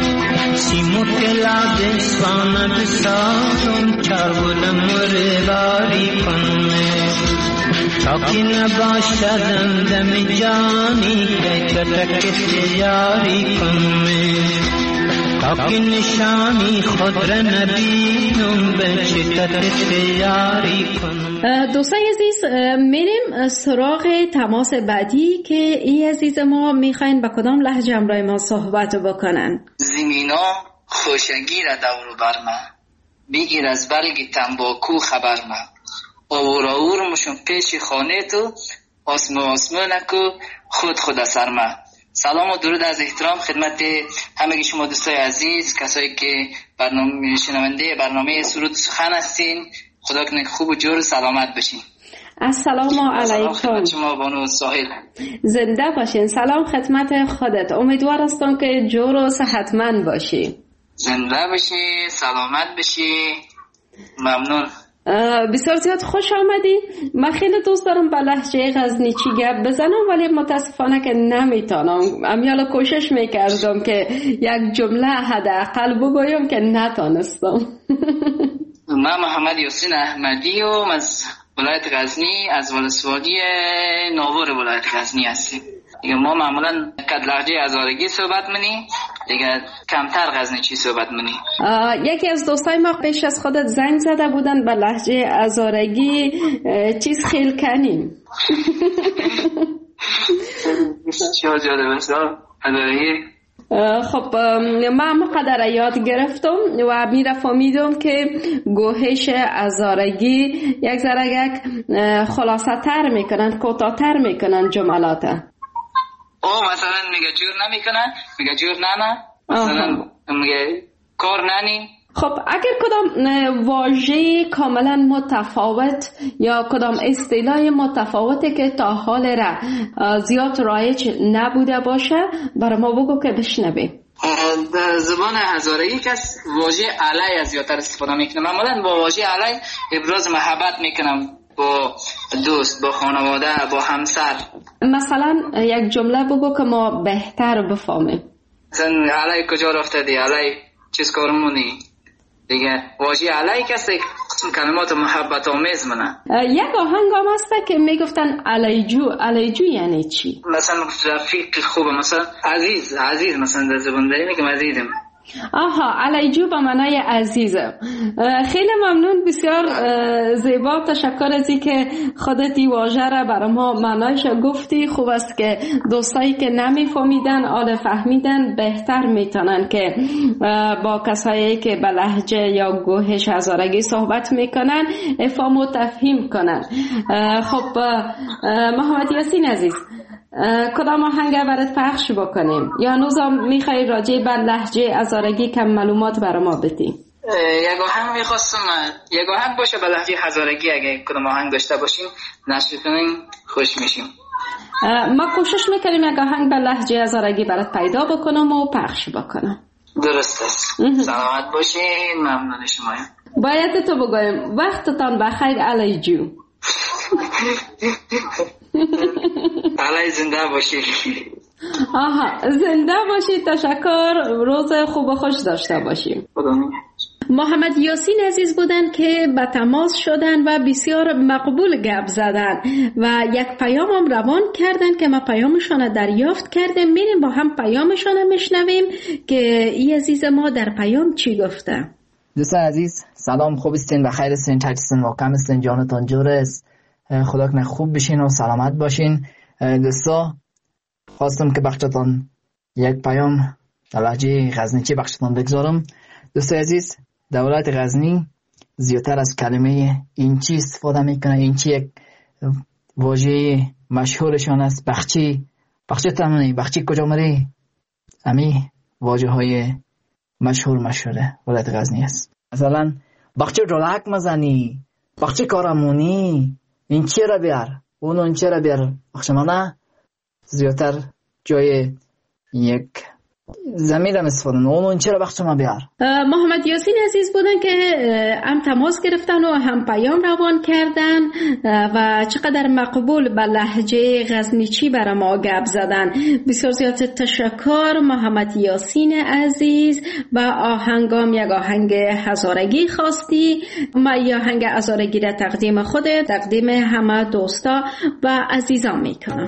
سیمو تلا دسوان بسازم چار بلمر باری کنه تاکی نباشدم دم جانی که کتک یاری کنه تاکی نشانی خود را نبینم به شکلت یاری کنم. دوستای عزیز میریم سراغ تماس بعدی که ای عزیز ما میخواین با کدام لهجه همراه ما صحبت بکنن. زمینا خوشگیر دور برما بگیر از برگ تنباکو خبر ما آور آور مشون پیش خانه تو آسمو آسمو نکو خود خود اثر ما. سلام و درود از احترام خدمت همه شما دوستای عزیز، کسایی که برنامه شنونده برنامه سرود سخن هستین. خدا کنه خوب و جور و سلامت باشین. السلام علیکم. خدمت شما بانو ساحل. زنده باشین. سلام خدمت خودت. امیدوار هستم که جور و صحتمند باشی. زنده باشی، سلامت باشی. ممنون. بسیار زیاد خوش آمدی. من خیلی دوست دارم با لهجه غزنیچی گپ بزنم ولی متاسفانه که نمیتونم. امیالا کوشش میکردم که یک جمله حداقل بگویم که نتونستم. من محمد یاسین احمدی و از ولایت غزنی، از ولسوالی ناور ولایت غزنی هستیم. دیگه ما معمولا کد لهجه هزارگی صحبت منی، دیگه کمتر غزنیچی صحبت منی. یکی از دوستای ما پیش از خودت زنگ زده بودن به لهجه هزارگی چیز خیل کنیم. چه جالب است. هزارگی. خب من قدر یاد گرفتم و میره فهمیدم که گوهش هزارگی یک ذره یک خلاصه تر میکنن، کوتاه تر میکنن جملات. او مثلا میگه جور نمیکنن، میگه جور ننه، مثلا میگه کار ننی. خب اگر کدام واژه کاملا متفاوت یا کدام اصطلاح متفاوتی که تا حال را زیاد رایج نبوده باشه برای ما بگو که بشنویم. در زبان هزارگی کس واژه علی زیادتر استفاده میکنه. معمولا با واژه علی ابراز محبت میکنم با دوست، با خانواده، با همسر. مثلا یک جمله بگو که ما بهتر بفهمیم. مثلا علی کجا رفته دی، علی چیز کارمونی دیگه. واژه علی کسی کلمات محبت آمیز منه. یک آهنگ هم هسته که میگفتن علیجو. علیجو یعنی چی؟ مثلا رفیق خوبه، مثلا عزیز. عزیز مثلا در زبان داری میگم عزیزم. آها، علیجو به معنای عزیزم. خیلی ممنون، بسیار زیبا. تشکر از این که خودت این واژه را برای ما معنایش گفتی. خوب است که دوستایی که نمیفهمیدن آل فهمیدن بهتر میتونن که با کسایی که به لهجه یا گوهش هزارگی صحبت میکنن افهام و تفهیم کنن. خب محمد یاسین عزیز، کدام آهنگ برات پخش بکنیم یا نوزم میخوای راجع به لهجه هزارگی کم معلومات برای ما بدی؟ یک آهنگ میخواستم، یک آهنگ باشه به لهجه هزارگی. اگه کدام آهنگ داشته باشیم نشر کنیم خوش میشیم. ما کوشش میکنیم یک آهنگ به لهجه هزارگی برات پیدا بکنم و پخش بکنم. درست است. سلامت باشین. ممنون شمایم. باید تو بگویم وقتتان بخیر علیجو. علی زنده باشید. آها، زنده باشید. تشکر. روز خوب و خوش داشته باشیم. محمد یاسین عزیز بودن که به تماس شدن و بسیار مقبول گپ زدن و یک پیام هم روان کردن که ما پیامشان دریافت کردیم. میریم با هم پیامشان میشنویم که ای عزیز ما در پیام چی گفته. دوستان عزیز سلام، خوب استین، بخیر استین، تاچستین، واقعا استین، جانتان جور است، خدا کنه خوب بشین و سلامت باشین. دوستا خواستم که بخشتان یک پیام در لهجه غزنیچی بخشتان بگذارم. دوستای عزیز، دولت غزنی زیادتر از کلمه اینچی استفاده میکنه. اینچی یک واژه مشهورشان است. بخچی، بخچی تمنی، بخچی کجا مری، امی واژه های مشهور مشهوره ولایت غزنی است. مثلا بخچی رولک مزنی، بخچی کارمونی، این چی را بیار، اون اون چی را بیار. بخشمانه زیادتر جای یک زمین را استفاده، اون اون چی را بخشمان بیار. محمد یاسین عزیز بودن که هم تماس گرفتن و هم پیام روان کردن و چقدر مقبول به لهجه غزنیچی برای ما گپ زدن. بسیار زیاد تشکر محمد یاسین عزیز. و آهنگام یک آهنگ هزارگی خواستی. ما یک آهنگ هزارگی را تقدیم خود تقدیم همه دوستا و عزیزان میکنم.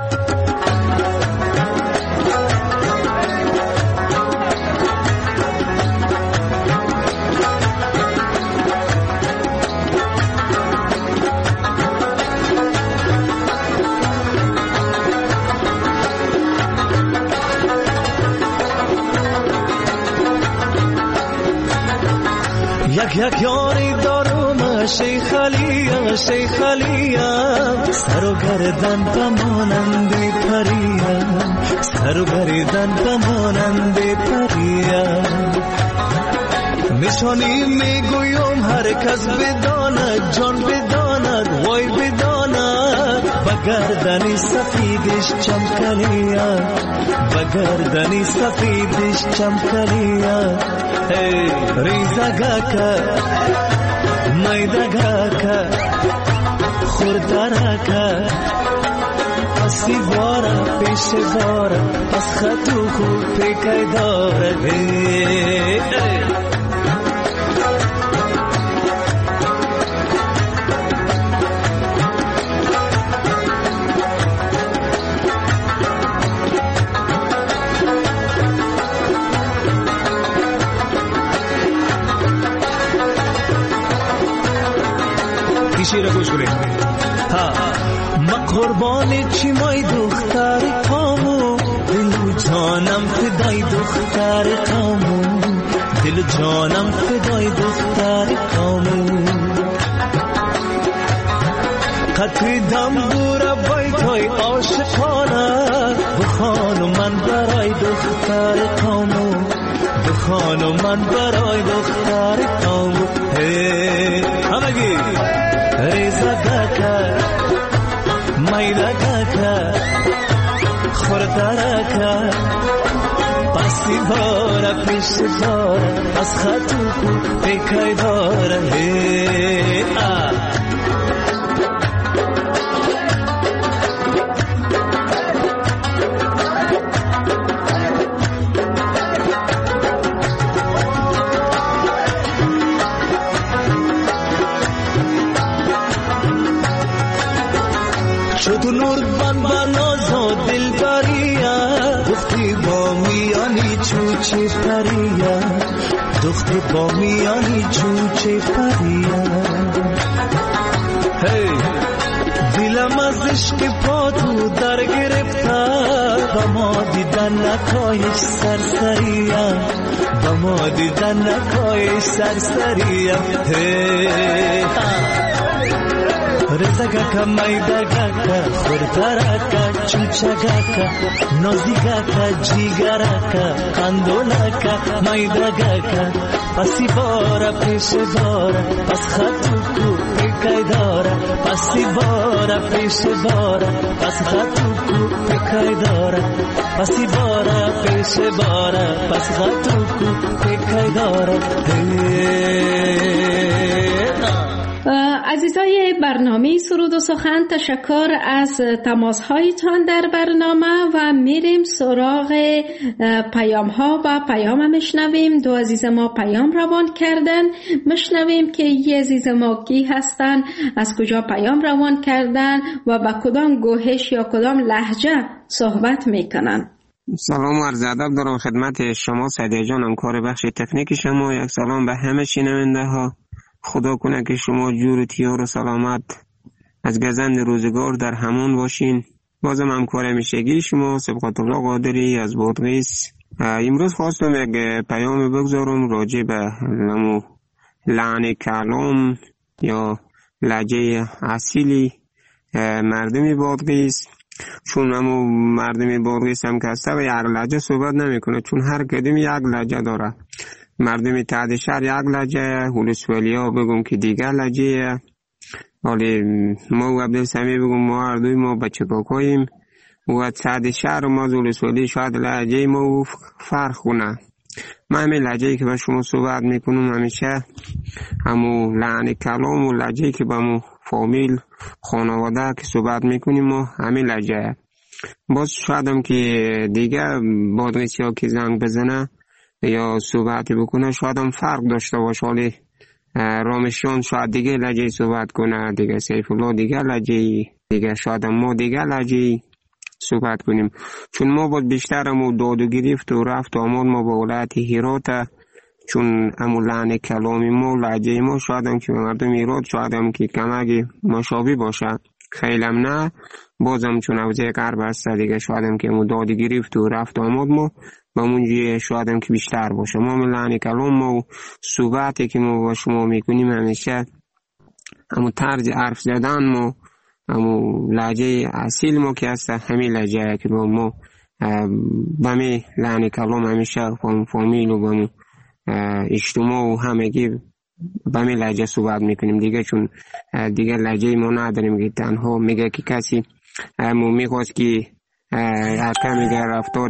یک یک یاری دارم شیخ علیم، شیخ علیم، سر و گردن بمانند پریم، سر و گردن بمانند پریم. نشانی میگویم هر کس بداند، جان بداند، وای بداند، بگردنی سفیدش چمکنیم، بگردنی سفیدش چمکنیم. ریزگاکا میدگاکا خوردارکا اسی بارا پیش بارا از خطو خوب پیکای داره. شیر گوش کنید. ها ما قربان چی مای دختر پامو، دلو جانم فدای دختر قامو، دل جانم فدای دختر قامو. قطر دنبور بیتای عاشقانه، بخوانو من برای دختر قامو، بخوانو من برای دختر قامو. همگی ریزه دکه میله دکه خورده که پسی باره پیش باره از خطو کو پیکای داره. شد نور بان بانازو دل بریا، دختی با میانی چوچه پریا، دختی با میانی چوچه پریا. هی دلم از عشق پاتو در گرفته، با ما دیدن نکایش سرسریا، با ما دیدن نکایش سرسریا. هی رزگاکا مایدگاکا خورتراکا چوچگاکا نازیگاکا جیگراکا قندولاکا مایدگاکا پسی بارا پیش بارا پس خطو کو پیکای دارا، پسی بارا پیش بارا پس خطو کو پیکای دارا، پسی بارا پیش بارا پس خطو کو پیکای دارا. عزیزای برنامه سرود و سخن، تشکر از تماس‌هایتان در برنامه و میریم سراغ پیام ها و پیام میشنویم. دو عزیز ما پیام روان کردن، میشنویم که یه عزیز ما کی هستن، از کجا پیام روان کردن و با کدام گوهش یا کدام لهجه صحبت میکنن. سلام و عرض ادب دارم خدمت شما سعدیه جان، همکار بخش تکنیک شما. یک سلام به همه شنونده ها. خدا کنه که شما جور تیار و سلامت از گزند روزگار در همون باشین. بازم همکار همیشگی شما سبقت الله قادری از بادغیس. امروز خواستم یک پیام بگذارم راجع به نمو لحن کلام یا لهجه اصیلی مردم بادغیس. چون همو مردم بادغیس هم کسته و یک لهجه صحبت نمیکنه، چون هر کدوم یک لهجه داره. مردم تحت شهر یک لهجه، هولسوالی ها بگم که دیگر لهجه. ولی ما و عبدالسمی بگم ما هر دوی ما بچه کاکاییم و تحت شهر ما هولسوالی شاید لهجه ما فرق کنه. من همین لهجه‌ای که با شما صحبت میکنم همیشه همو لحن کلام و لهجه‌ای که با مو فامیل خانواده که صحبت میکنیم ما همین لهجه. باز شاید هم که دیگه بادغیسی ها که زنگ بزنه یا صحبتی بکنه شاید هم فرق داشته باشه، ولی رامشان شاید دیگه لهجه صحبت کنه، دیگه سیف الله دیگه لهجه، دیگه شاید هم ما دیگه لهجه صحبت کنیم. چون ما باید بیشتر همو داد و گرفت و رفت آمد ما با ولایت هرات، چون همو لحن کلامی ما لهجه ما شاید هم که مردم هرات شاید هم که کمک مشابه باشه، خیلی هم نه. بازم چون اوزه غرب هست دیگه شاید هم که همو داد و گرفت و رفت آمد ما با منجی شاید هم که بیشتر باشه. ما من لحن کلام ما و صحبتی که ما با شما میکنیم همیشه همو طرز حرف زدن ما، همو لهجه اصیل ما که هست همین لهجه که با ما با می لحن کلام همیشه با فامیل و با اجتماع و همگی با می لهجه صحبت میکنیم دیگه. چون دیگه لهجه ما نداریم که تنها میگه که کسی همو میخواست که حتی میگه رفتار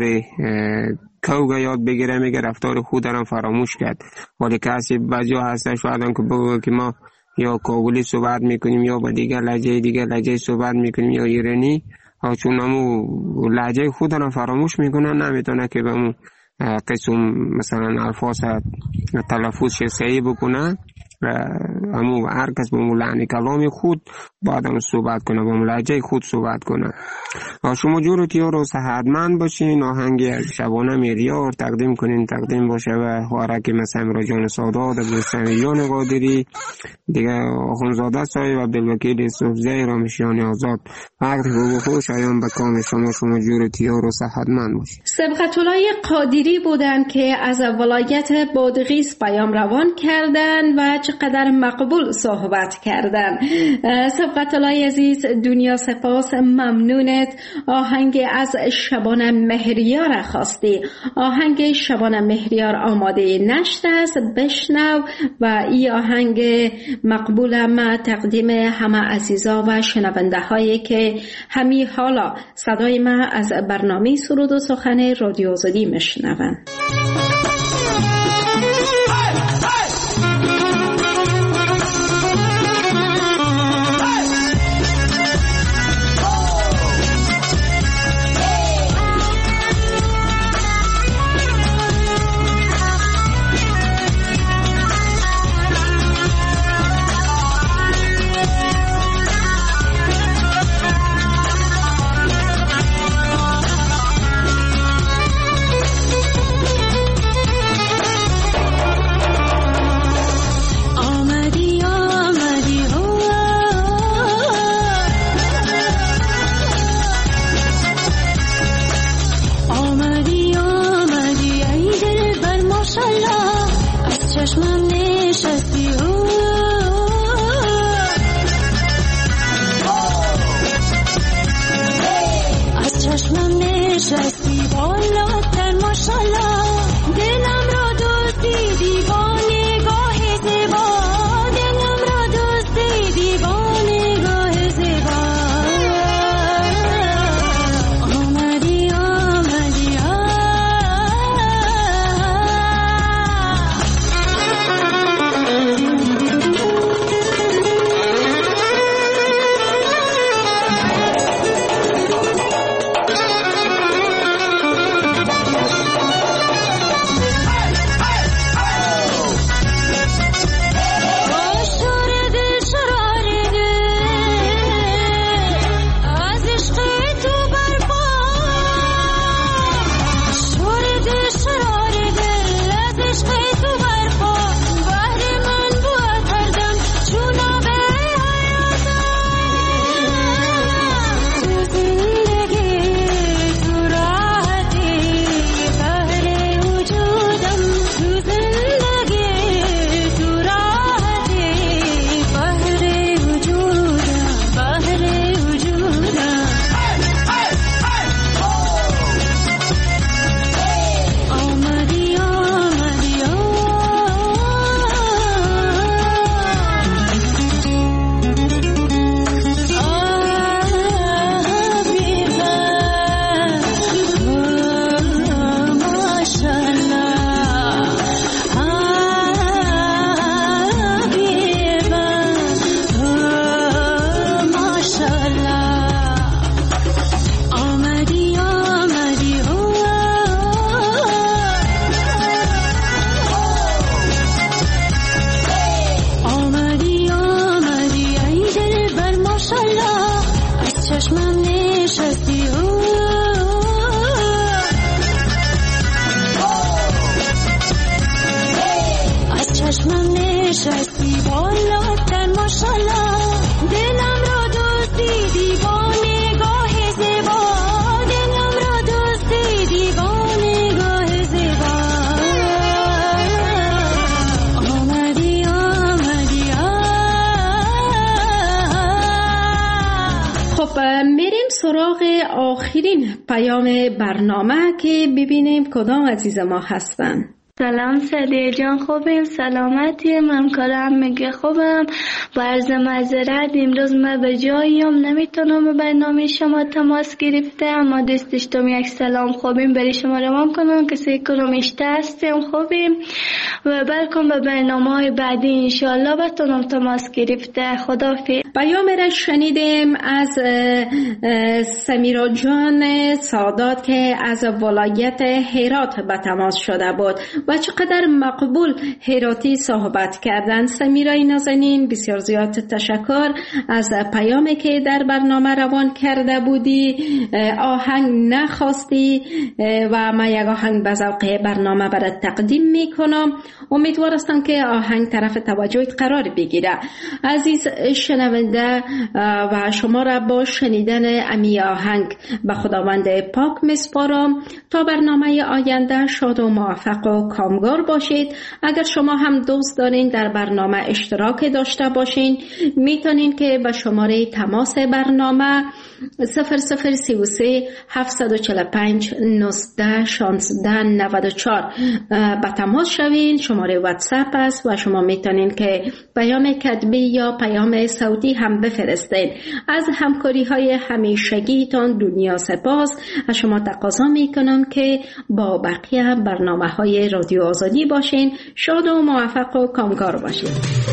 کوگا یاد بگیره، میگه رفتار خود هم فراموش کرد. ولی کسی بعضی ها هسته شاید هم که بگه که ما یا کابلی صحبت میکنیم یا با دیگه لهجه دیگه لهجه صحبت میکنیم یا ایرانی، چون همو لهجه خود هم فراموش میکنه، نمیتونه که به همون قسم مثلا الفاظ تلفظ صحیح بکنه همون هر کس به لحن کلام خود باید هم صحبت کنه، با لهجه خود صحبت کنه. شما جور تیار و صحتمند باشین. آهنگ شبانه میریار تقدیم کنین، تقدیم باشه و خوارک مثل امرا جان سادات، عبدالسمی جان قادری، دیگه آخونزاده صاحب، عبدالوکیل صوفزی، رامشیان آزاد. وقت خوب و خوش آیان به کام شما. شما جور تیار و صحتمند باشین. سبقت الله قادری بودن که از ولایت بادغیس پیام روان کردن و چقدر مقبول صحبت کردن. سبقت الله عزیز، دنیا سپاس، ممنونت. آهنگ از شبانه مهریار خواستی. آهنگ شبانه مهریار آماده نشته است، بشنو و این آهنگ مقبولم تقدیم همه عزیزا و شنونده هایی که همین حالا صدای ما از برنامه سرود و سخن رادیو آزادی میشنون. آخرین پیام برنامه که ببینیم کدام عزیز ما هستن. سلام سعدیه جان، خوبیم؟ سلامتی؟ من کارم میگه خوبم. با عرض معذرت امروز من به جاییم نمیتونم به برنامه شما تماس گرفته، اما دوست داشتم یک سلام خوبیم برای شما روان کنم که سه کنم اشته هستیم خوبیم و بلکن به برنامه های بعدی انشاءالله بتونم تماس گرفته. خدافظ. پیام را شنیدیم از سمیرا جان سادات که از ولایت هرات به تماس شده بود و و چقدر مقبول هراتی صحبت کردن. سمیرای نازنین بسیار زیاد تشکر از پیامی که در برنامه روان کرده بودی. آهنگ نخواستی و ما یک آهنگ به ذوق برنامه برات تقدیم میکنم. امیدوار هستم که آهنگ طرف توجهت قرار بگیره. عزیز شنونده و شما را با شنیدن امی آهنگ به خداوند پاک میسپارم. تا برنامه آینده شاد و موفق و کامگار باشید. اگر شما هم دوست دارین در برنامه اشتراک داشته باشین، میتونین که به شماره تماس برنامه صفر صفر سی و سه هفتصد و چهل و پنج نوزده شانزده نود و چهار به تماس شوین. شماره واتساپ است و شما میتونین که پیام کتبی یا پیام صوتی هم بفرستین. از همکاری های همیشگیتان دنیا سپاس. از شما تقاضا میکنم که با بقیه برنامه های رادیو آزادی باشین. شاد و موفق و کامگار باشین.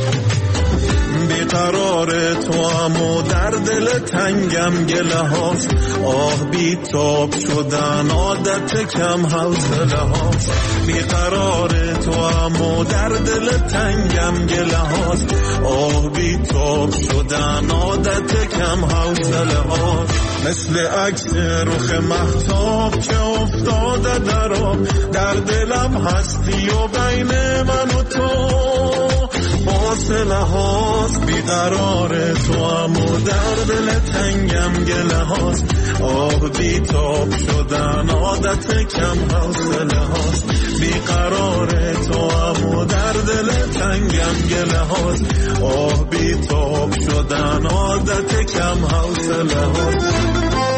بیقرار تو امو در دل تنگم گله هاست، آه بی تاب شدن عادت کم حوصله هاست. بیقرار تو امو در دل تنگم گله هاست، آه بی تاب شدن عادت کم حوصله هاست. مثل عکس رخ مهتاب که افتاده در آب، در دلم هستی و بین من و تو فاصله هاست. بیقرار تو امو در دل تنگم گله هاست، آه بی تاب شدن عادت کم حوصله هاست. بیقرار تو امو در دل تنگم گله هاست، آه بی تاب شدن عادت کم حوصله هاست.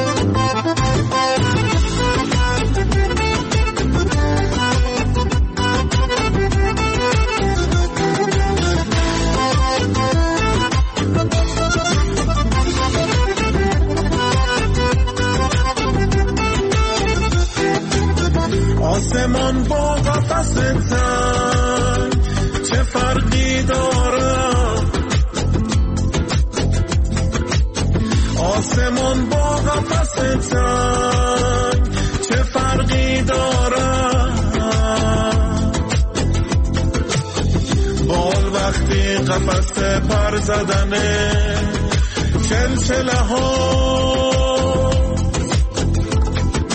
آسمان با قفس تنگ چه فرقی داره؟ آسمان با قفس تنگ چه فرقی داره؟ بال وقتی قفس پر زدنه چلچله ها